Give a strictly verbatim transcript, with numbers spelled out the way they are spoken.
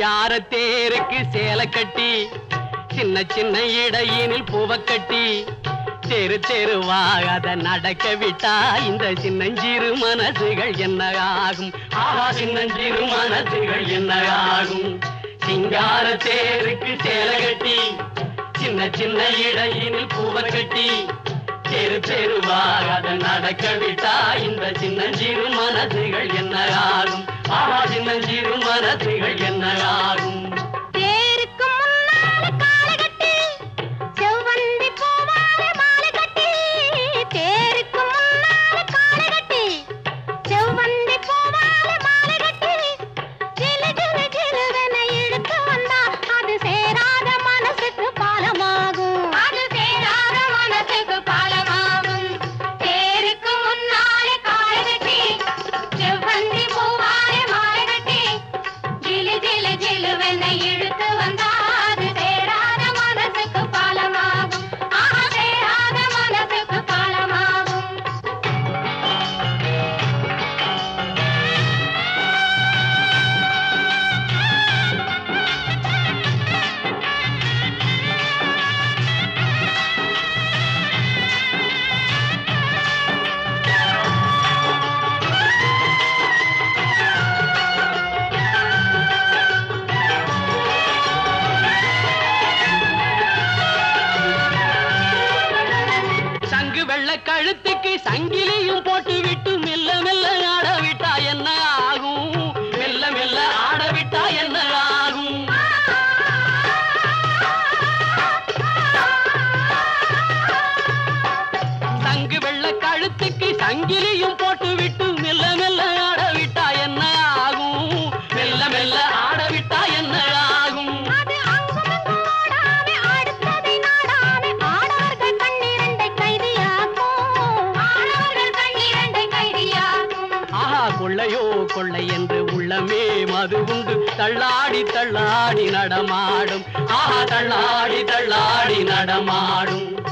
சிங்கார தேருக்கு சேலை கட்டி சின்ன சின்ன இடையினில் பூவ கட்டி தெரு தெருவாக அதை நடக்க விட்டா இந்த சின்னஞ்சிறு மனசுகள் என்ன ஆகும்? ஆஹா, சின்னஞ்சிறு மனசுகள் என்ன ஆகும்? சிங்கார தேருக்கு சேலை கட்டி சின்ன சின்ன இடையினில் பூவ கட்டி தெரு தெருவாக அதை நடக்க விட்டா இந்த சின்னஞ்சிறு மனசுகள் என்ன ஆகும்? ஆஹா, சின்னஞ்சிறு மனசுகள் என்ன ஆகும்? கழுத்துக்கு சங்கிலியும் போட்டு விட்டு மெல்ல மெல்ல ஆட விட்டா என்ன ஆகும்? மெல்ல மெல்ல ஆட விட்டா என்ன ஆகும்? சங்கு வெள்ள கழுத்துக்கு சங்கிலியும் போட்டு விட்டு மெல்ல மெல்ல ஆட விட்டா என்ன ஆகும்? மெல்ல மெல்ல ஆட விட்டா என்ன ஆகும்? கொள்ளையோ கொள்ளை என்று உள்ளமே மது உண்டு தள்ளாடி தள்ளாடி நடமாடும். ஆஹா, தள்ளாடி தள்ளாடி நடமாடும்.